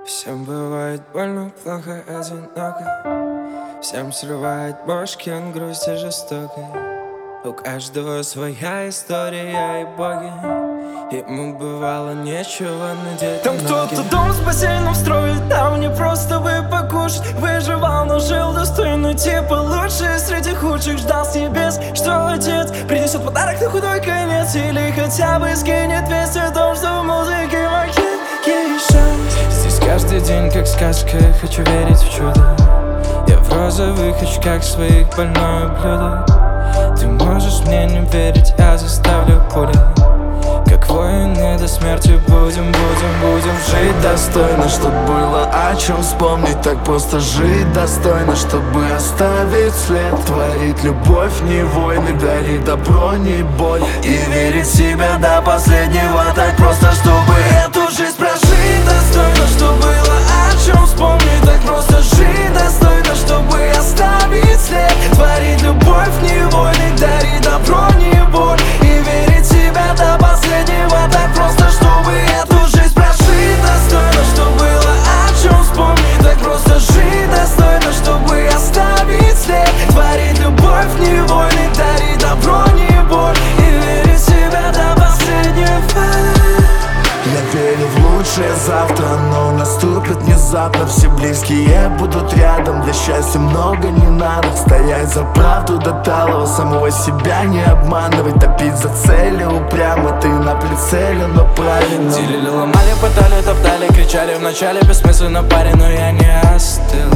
Всем бывает больно, плохо, одиноко. Всем срывает бошки, он грусти жестокой. У каждого своя история и боги. Ему бывало нечего надеть. Там кто-то дом с бассейном строит, там не просто бы покушать. Выживал, но жил достойно, типа лучший среди худших. Ждал с небес, что отец принесет подарок на худой конец. Или хотя бы скинет весть о том, что в музыке макет есть шанс. Здесь каждый день как сказка, хочу верить в чудо. Я в розовых очках своих больное блюдо. Ты можешь мне не верить, я заставлю пули. Как воины до смерти будем жить достойно, чтоб было о чем вспомнить. Так просто жить достойно, чтобы оставить след. Творить любовь, не войны, дарить добро, не боль. И верить в себя до последнего. Так просто, чтобы эту жизнь прожить достойно, чтоб было о чем вспомнить. Так просто жить достойно, чтобы оставить след. Творить любовь, не войны, дарить добро, не боль. И верить в себя до последнего. Так просто, чтобы эту жизнь прожить достойно, чтоб было о чем вспомнить. Так просто жить достойно, чтобы оставить след. Творить любовь, не войны, дарить добро, не боль. И верить в себя до последнего. Я верю в лучшее завтра, но наступит внезапно. Все близкие будут рядом, для счастья много не надо. Стоять за правду до талого, самого себя не обманывать. Топить за цели упрямо, ты на прицеле, но правильно. Делили, ломали, пытали, топтали, кричали вначале бессмысленно, парень, но я не остыл.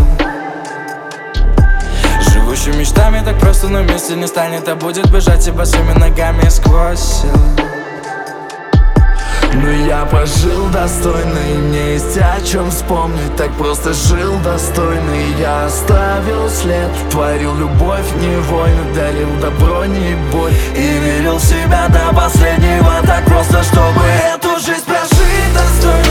Живущий мечтами так просто, но месте не станет, а будет бежать и босыми ногами сквозь силы. Но я пожил достойно, и мне есть о чем вспомнить. Так просто жил достойно, и я оставил след. Творил любовь, не войны, дарил добро, не боль. И верил в себя до последнего. Так просто, чтобы эту жизнь прожить достойно.